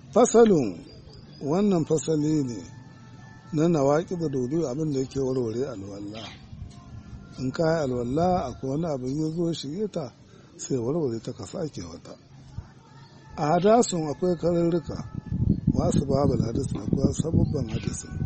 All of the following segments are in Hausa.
fasalin wannan fasali ne na nawaƙi da dodo abin da yake warware alwala. In ka yi alwala akwai wani abin ya zo shige ta sai warware ta ka sake wata. A hadasun akwai karurruka wasu babu hadisin akwai sababban hadisin.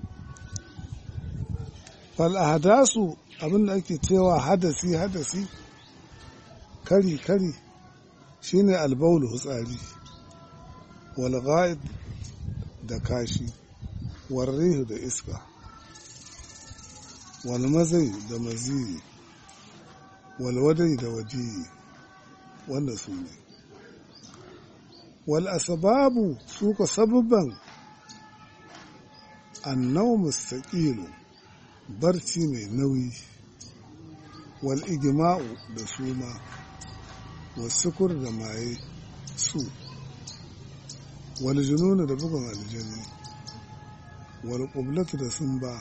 Fal a hadasu abin da ake cewa hadasi kari shine albaulu hutsari wal ghaid da kashi wal rihu da iska wal mazai da maziyi wal wadai da wadiyi wanda su ne wal asbabu suka sababban annawm mustaqilu barci mai nauyi wal igma'u da suma wasukur da maye su wal jununu da bugun aljani wal qublatu da sumba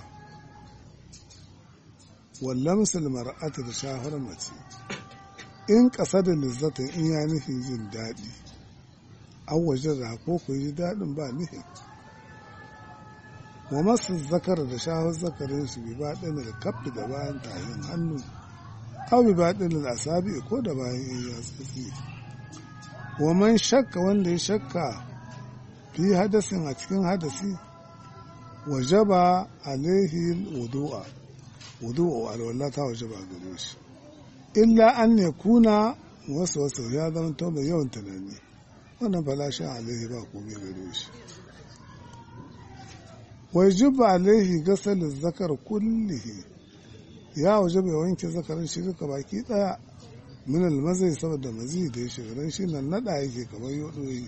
wal lamsul mar'ati da shahar mace in qasada lizzatin in ya nufin jin daɗi an waje da ko ku yi daɗin ba nihin wa masu zakar da shahar zakarin shi bi ba ɗana da kafi da bayan tahin hannu aw bi ba ɗana da asabi ko da bayan in ya tsitsi wa man shakka wanda ya shakka fi hadasin a cikin hadasi wajaba alaihi wudu'a alwala ta wajaba gare shi illa an ne kuna wasu ya zama to mai yawan tunani wannan falashin alaihi ba komai gare shi wajaba alaihi gasalin zakar kullihi ya wajaba ya wanke zakarin shi duka baki daya min almazai saboda mazi da ya shiga dan shi nan nada yake kamar yodoyi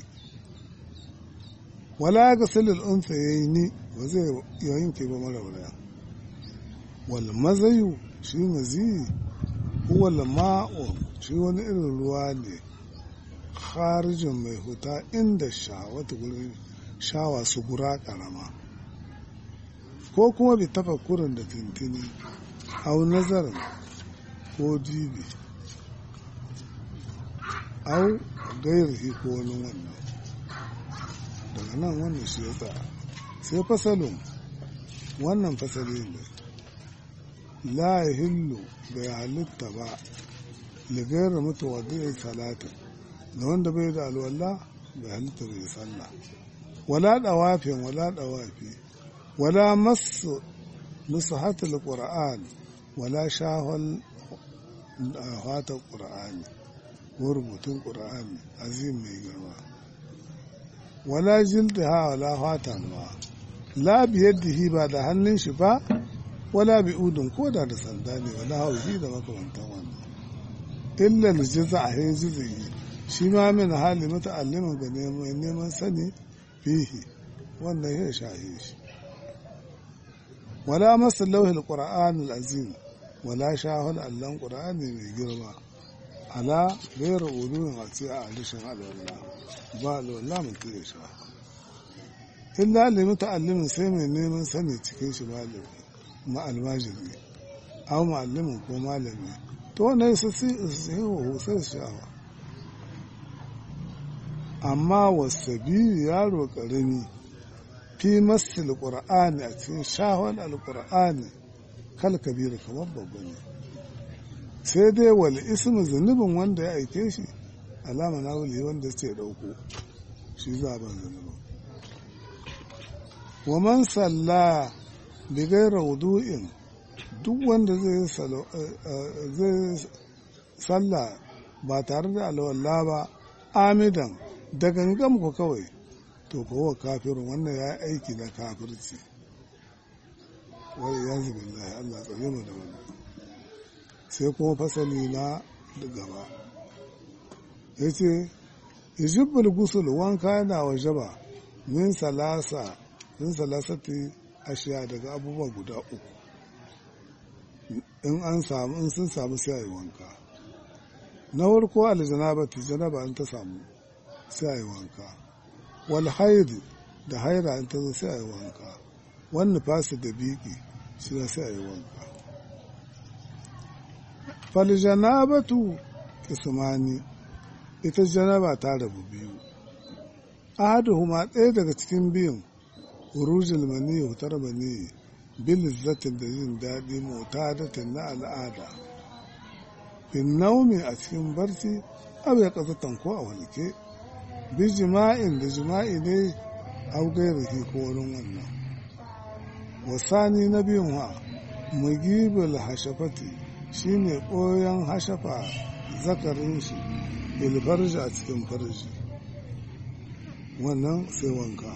wala gasalil unsa yayi ba zai yanke ba mara wala wal mazayu shi mazi huwa lama'u shi wani irin ruwa ne kharijin mai huta inda shawata gurin shawa su gura karama ko kuma bi tafakkurin da tintini au nazarin ko dibi au gairhi ko wani wannan daga nan wannan shi ya tsaya sai fasalin wannan fasali ne la yahillu bai halitta ba ligairar mutawaddin salatin da wanda bai da alwala bai halitta bai sallah wala dawafin wala dawafi wala masu nusahatul qur'an wala shahal hatar qur'ani ko rubutun qur'ani azim mai girma wala jildaha wala fatan ba la biyadihi ba da hannun shi ba wala bi udun koda da sanda ne wala hauhi da makamantan wannan illa aljaza a hijizi shi ma min hali muta'allimin ga neman sani fihi wannan ya shahi shi wala masa lauhil qur'an alazim wala shahul allan qur'ani mai girma ala gairu ulun a ce a alishin alwala ba alwala mutum ya sha illa limuta'allimin sai mai neman sani cikin shi malami ma'almajiri aw ma'allimin ko malami to wannan sai husar shawa amma wasabi yaro karami fi masil qur'ani a cikin shahon alqur'ani kal kabir kamar babba ne sai dai wal ismu zunubin wanda ya aike shi alama na wuli wanda ce dauko shi zaban zunubin wa man salla bi gaira wudu'in duk wanda zai salla ba tare da alwala ba amidan da gangam ku kawai to kowa kafirin wannan ya aiki na kafirci wani ya zubi Allah Allah tsare mu da wani sai kuma fasali na gaba ya ce yajibbul gusul wanka yana wajaba min salasati ashiya daga abubuwa guda uku in sun samu sai a yi wanka na farko aljanabati janaba in ta samu sai a yi wanka wal haid da haira in ta zo sai a yi wanka wani nufasi da biki shi sai a yi wanka fal janabatu kismani ita janaba ta rabu biyu ahaduhuma ɗaya daga cikin biyun urujul mani hutar mani bilizzatin da jin daɗi mutadatin na al'ada fin naumi a cikin barci abu ya ƙazatan ko a walke bi jima'in da jima'i ne au gairaki ko wurin wannan wasani na biyun wa mugibul hashafati shine ɓoyon hashafa zakarin shi bilfarji a cikin farji wannan sai wanka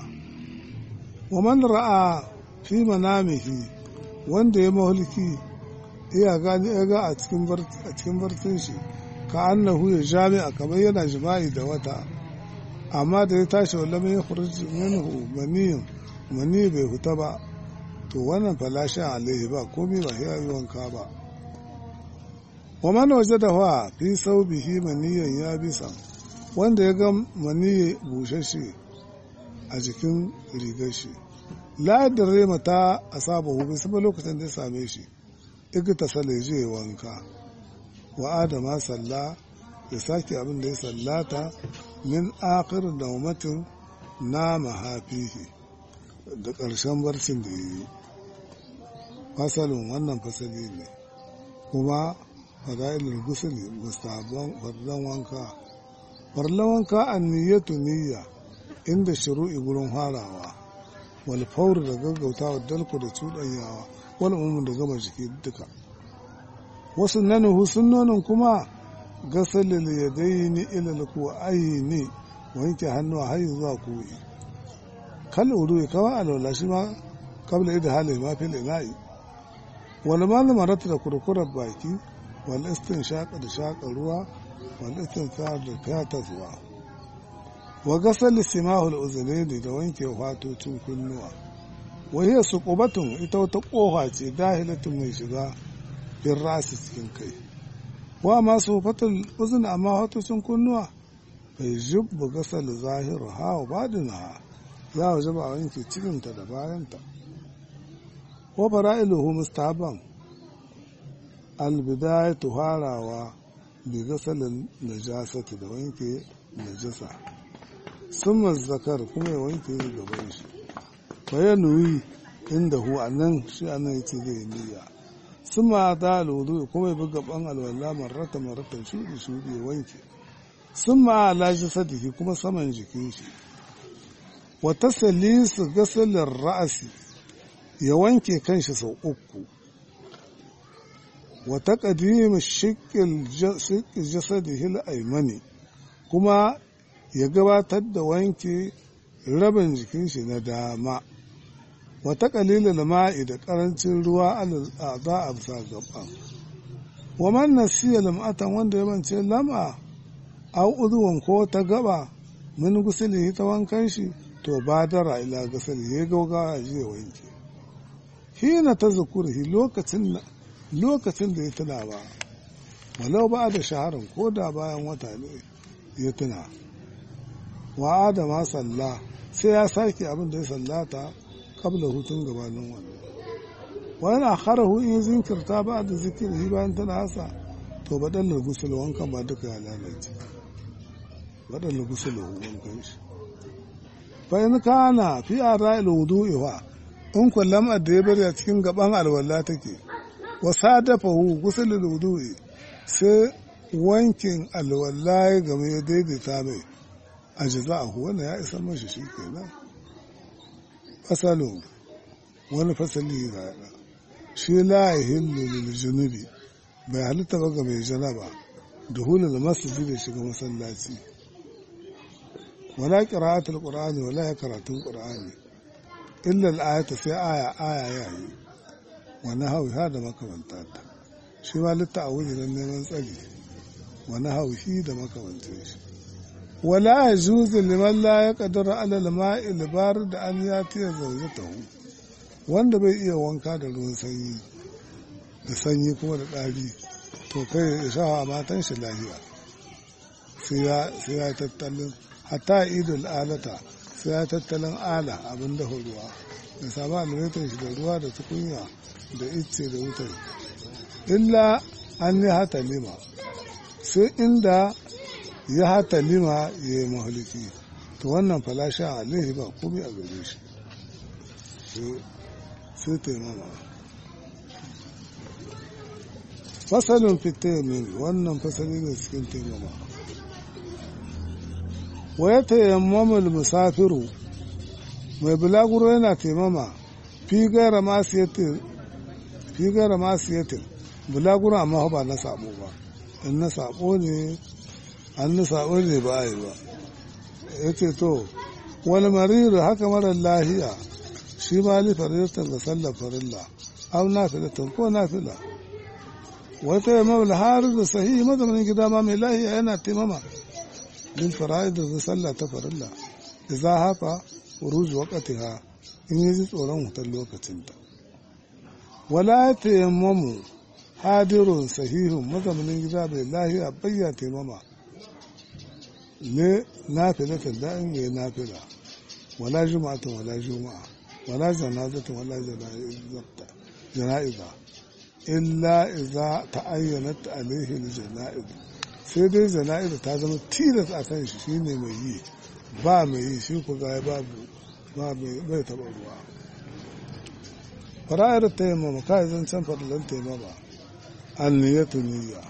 wa man ra'a fi manamihi wanda ya mahulki iya gani ya ga a cikin barcin shi ka annahu ya jami'a kamar yana jima'i da wata amma da ya tashi wala mai khurji minhu mani bai huta ba to wannan falasha alaihi ba komai ba ya yi wanka ba wa man wajadahu fi saubihi maniyan ya bisa wanda ya ga mani bushashe a jikin rigar shi la dare mata asabahu bai saba lokacin da ya same shi igta sale je wanka wa adama salla ya sake abin da ya sallata min akhir naumatin na mahafihi da ƙarshen barcin da yi fasalin wannan fasali ne kuma fada'ilul gusuli mustahabban fardan wanka farlan wanka an niyyatu niyya inda shuru'i gurin farawa wal fawr da gaggautawa dalku da cuɗanyawa wal umum da gama jiki duka wasu nanuhu sunnonin kuma gasalil yadaini ila alku'aini wanke hannu har zuwa ku'i kal uru'i kawai alwala shi ma kabla idhali ma fil ina'i wal malmarata da kurkurar baki wal istinshaq da shaƙa ruwa wal istinthar da kataswa wa gasal simahul uzunaini da wanke fatocin kunnuwa wa hiya suqubatun ita wata kofa ce dahilatun mai shiga bin rasi cikin kai wa masu fatul uzun amma fatocin kunnuwa bai jubbu gasal zahiru ha badina za a jaba wanke cikinta da bayanta wa fara'iluhu mustahaban albidayatu harawa bi gasalin najasati da wanke najasa summa zakar kuma ya wanke gaban shi fa nuyi inda hu anan shi anan yace zai niyya summa da alwudu kuma ya buga gaban alwala marratan shudi ya wanke summa ala jasadihi kuma saman jikin shi wa taslisu gasalir ra'si ya wanke kanshi sau uku wa taqdim shiqqil jasadihi al-aymani kuma ya gabatar da wanke rabin jikin shi na dama wata qalilul ma'i da karancin ruwa al'ada a bisa gaban wa man nasiya lam'atan wanda ya mance lam'a aw udwan ko ta gaba min gusuli ta wankan shi to badara ila gasali ya gaugawa ya wanke hina tazkurhi lokacin da ya tuna ba walau ba da shaharin ko da bayan wata ne ya tuna wa adama salla sai ya sake abin da ya sallata kabla hutun gabanin wannan wani akharahu in zinkirta ba da zikiri bayan tana hasa to badallar gusul wankan ba duka ya lalace badallar gusul wankan shi fa in kana fi ara'il wudu'i wa in kullam da ya bari a cikin gaban alwala take wa sadafahu gusul wudu'i sai wankin alwala ya game ya daidaita mai ajza'ahu wannan ya isa mashi shikenan fasalu wani fasali ga shi la yahillu lil junubi bai halitta ba ga mai janaba duhulul masjid da shiga masallaci wala qira'atul qur'ani wala karatun qur'ani illa al-ayata sai aya yayi wa nahawi hada makamanta ta shi ma litta'awudi dan neman tsari wa nahawi da makamantan shi wala yajuzu liman la yaqdiru ala al-ma'i al-barid an yatiya zawjatahu wanda bai iya wanka da ruwan sanyi da sanyi kuma da ɗari to kai ya sha matan shi lahiya sai ya tattalin hatta idul alata sai ya tattalin ala abin dafa ruwa da samu almetan shi da ruwa da tukunya da icce da wutar illa an yi hata lima sai inda ya hata lima ya yi mahaliki to wannan falasha alaihi ba komai a gare shi sai taimama. Fasalin fitamin wannan fasali ne cikin taimama. Waya tayammamul musafiru mai bulaguro yana taimama fi gaira masiyatin bulaguro amma ba na sabo ba, in na sabo ne an na sabo ne ba a yi ba. Ya ce to wani mariru haka marar lahiya shi ma li farilatan ga sallar farilla au nafilatan ko nafila. Wata ya mawla harin da sahihi mazaunin gida ma mai lahiya yana taimama min fara'id da sallah ta farilla da za hafa ruju waqtiha in yi tsoron wutar lokacinta. Wala tayammamu hadirun sahihun mazaunin gida mai lahiya bayya taimama ne nafilatan da in yi nafila wala juma'atun wala juma'a wala janazatun wala jana'iza illa iza ta'ayyanat alaihi al-janaiz, sai dai janaiz ta zama tilas a kan shi shine mai yi, ba mai yi shi ku ga babu ba bai taba ruwa. Fara'ir tayammum kai zan can fadlan tayammuma an-niyyatu niyya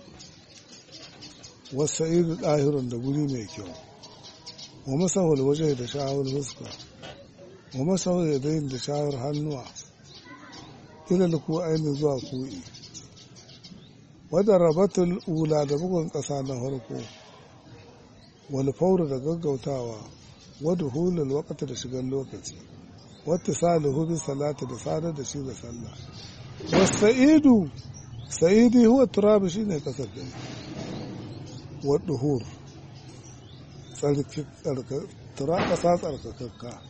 wasaidu dahirun da guri mai kyau wa masahul wajhi da shawar fuska wa masahul yadayn da shawar hannuwa ilal ku ainihin zuwa ku'i wadda rabatul ula da bugun ƙasa na farko wani faura da gaggautawa wadda hulul wakata da shigar lokaci wata salihu bi salata da sadar da shi da sallah wasu sa'idi huwa turabi shi ne ƙasar da wadda hur ƙasa tsarkakakka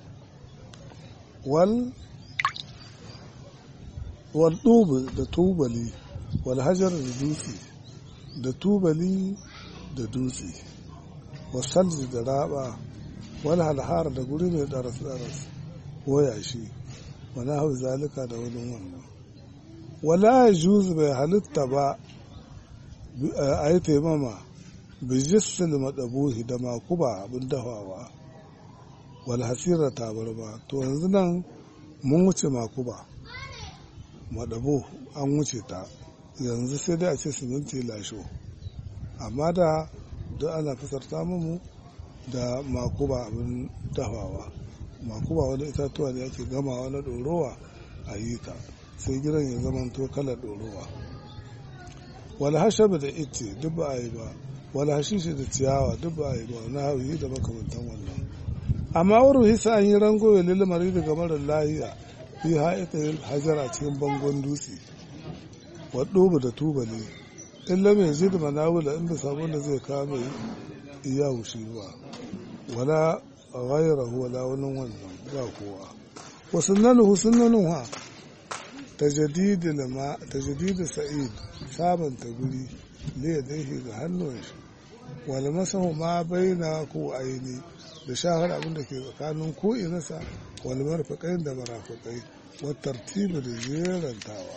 والطوب da tubali walhajar da dutse da tubali da dutse wasalji da raba walhalhar da guri mai daras-daras ko yashi wala hau zalika da wani wannan. Wala ya juzu bai halitta ba a yi taimama bijistil maɗabuhi da makuba abin dafawa walhasira tabarma. To yanzu nan mun wuce makuba maɗabo an wuce ta, yanzu sai dai a ce siminti lasho, amma da duk ana fasarta mu da makuba abin dafawa. Makuba wani itatuwa ne ake gamawa na ɗorowa a yi ta sai gidan ya zama to kalar ɗorowa. Wal hashabi da ice duk ba a yi ba, wal hashishi da ciyawa duk ba a yi ba, na hauyi da makamantan wannan. Amma wurin hisa an yi rangowe lilimari daga marar lahiya fi ha'iƙa hajar a cikin bangon dutse waɗobu da tubali illa mai ji da manawula inda sabon da zai kame iya wushi ba wala a wayar wala wani wannan ba kowa. Wasu nanuhu sun nanuwa ta jadidi sa'id sabanta guri ne ya daihe ga hannun shi wala masahu ma bai na ko aini da shahar abin da ke tsakanin ko'inasa wani marfaƙai da marafaƙai wata tartibi da jerantawa.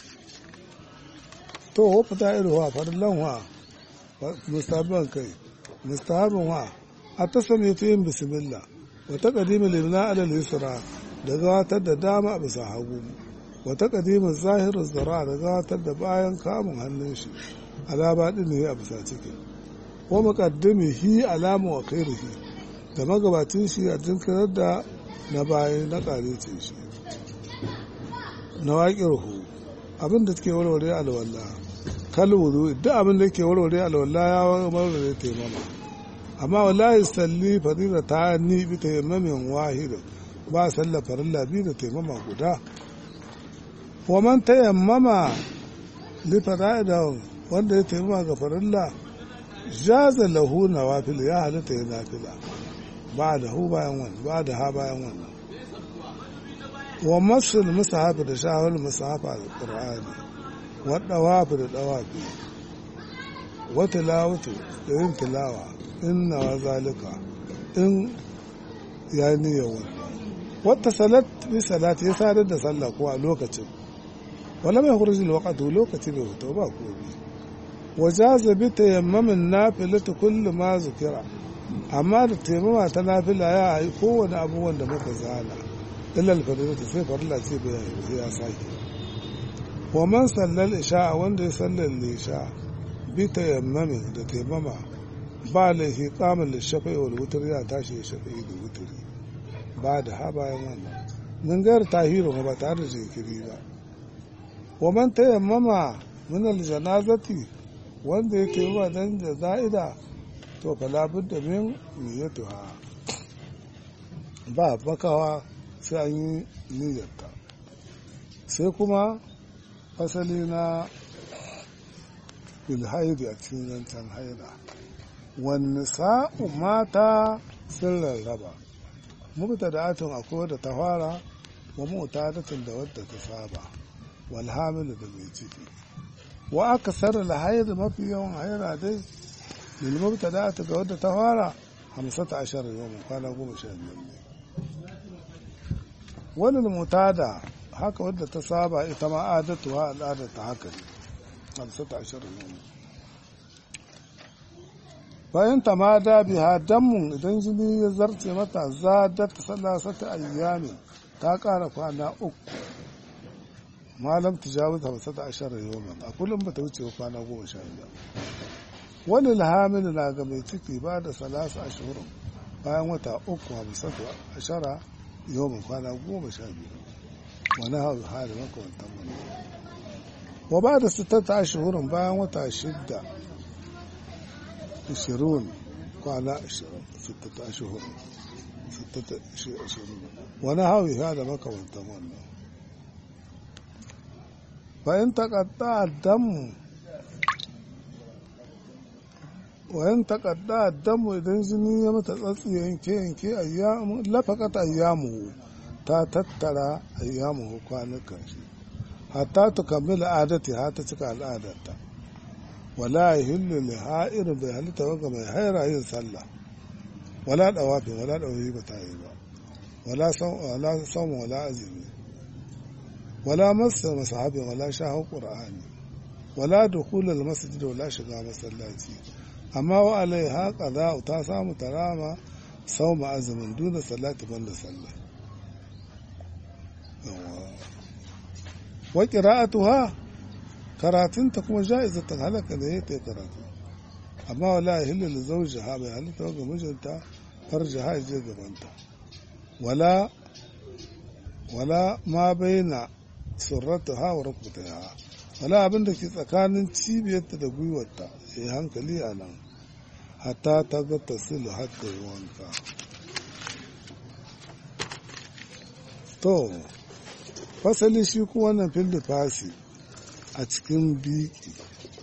To hofa ta iri wa farillan wa mustahabban kai mustahabban wa a ta sami ta yin bismillah wata ƙadimin limna alal yusra da gabatar da dama a bisa hagu wata ƙadimin zahirin zara da gabatar da bayan kamun hannun shi alaba ɗin ne a bisa cikin ko muƙaddimi hi alama wa kairihi da magabacin shi a jinkirar da na bayan na ƙarece shi na waƙir hu abin da take warware alwala kalwudu duk abin da ke warware alwala ya warware taimama. Amma wallahi salli fadila ta ni bi taimamin wahida ba sallar farilla bi da taimama guda. Wa man tayammama li fara'ida wanda ya taimama ga farilla jaza lahu nawafil ya halatta ya nafila ba da hu bayan wannan ba da ha bayan wannan. Wa masul musahafi da shahul musahafa da qur'ani wa dawafi da dawafi wa tilawatu da yin tilawa inna wa zalika in ya niyya wannan. Wata salat bi salati ya sadar da sallah ko a lokacin wala mai khurujul waqtu lokaci bai fito ba komai. Wajaza bi tayammamin nafilatu kullu ma zukira amma da taimama ta nafila ya yi kowane abubuwan da muka zana ilal farilata sai farilla ce bai sai ya sake wa man sallal isha wanda ya sallar lisha bi tayammamin da taimama ba laifi kamar lishafa'i wal wutar ya tashi ya shafa'i da wutari ba da ha bayan wannan min gayar tahiru ba tare da jinkiri ba wa man tayammama min al janazati wanda ya taimama dan da za'ida to fa labudda min niyyatuha ba bakawa sai an yi niyyarta sai kuma fasali na bilhaidi a cikin zancen haida wani sa'u mata sun rarraba mubta da atun akwai wadda ta fara wa mutadatin da wadda ta saba walhamilu da mai ciki wa aka sarar haida mafi yawan haira dai lilmubta da ata ga wadda ta fara 15 yau kwana 15 ne wani mutada haka wadda ta saba ita ma adatuwa al'adar ta haka ne 15 yau bayan ta ma da biha damun idan jini ya zarce mata zadat salasata ayyami ta kara kwana 3 malam tijawuz 15 yau a kullum ba ta wuce kwana 15 wani alhamil na ga mai ciki ba da salasa ashirin bayan wata 3 yau kwana 12 wani hau hali makawantan wani wa ba da 6 ashirin bayan wata 6 20 kwana 20 wani hau hali makawantan wannan bayan takadda damu wayan takadda damu idan jini ya mata tsatsi yanke lafakat ayyamu ta tattara ayyamu kwanukan shi hatta ta kammala adati ha ta cika al'adarta wala yahillu li ha'ir bai halitta ga mai haira yin sallah wala dawafi wala dawafi ba ta yi ba wala sawm wala azumi wala masa masahabi wala shahu qur'ani wala dukhul al masjid wala shiga masallaci amma wa alaiha qada ta samu tarama sawma azumin duna salati banda sallah wa qira'atuha karatunta kuma ja'izatan halaka da yake karatu amma wala yahillu li zawjiha bai halitta ga mijinta farjaha je gabanta wala ma baina surrataha wa rukbataha wala abin da ke tsakanin cibiyarta da gwiwarta ya hankali a nan hatta ta ga tasilu hatta yi wanka to fasali shi ku wannan fasi a cikin biki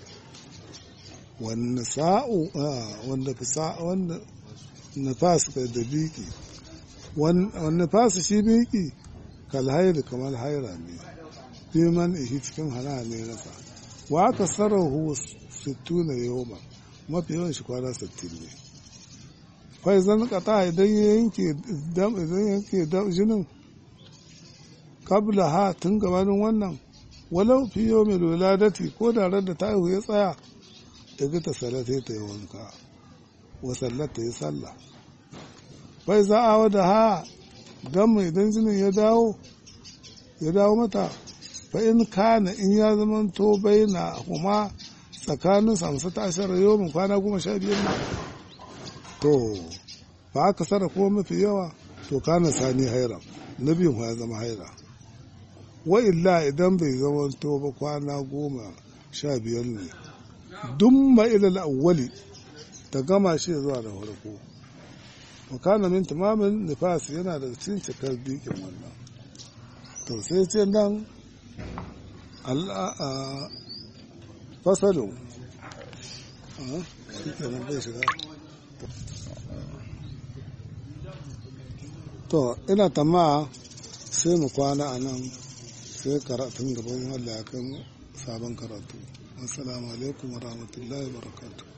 wanda sa'u wanda nafas kai da biki wanda fasi shi biki kalhairu kamar haira ne biman ihi cikin hana ne nasa wa aka sarrahu 60 yawma mafi yawan shi kwana 60 ne fai zan kata idan yanke jinin kabla ha tun gabanin wannan walau fi yau mai luladati ko da ran da ta haihu ya tsaya daga ta salata ta yi wanka wa sallata ya salla fai za a wada ha gama idan jinin ya dawo mata fa in kana in ya zama to baina kuma tsakanin 15 yawon kwana 15 ne to ba aka sarra ko mafi yawa to kana sani haira na biyun ya zama haira wa illa idan bai zama to ba kwana 15 ne dumma ila al-awwali ta gama shi zuwa da farko wa kana min tamamin nifas yana da cikin cikar bikin wannan to sai ce nan fasalin shi kenan bai shiga to ina tama sai mu kwana a nan sai karatun gaban Allah ya kan sabon karatu assalamu alaikum wa rahmatullahi wa barakatuh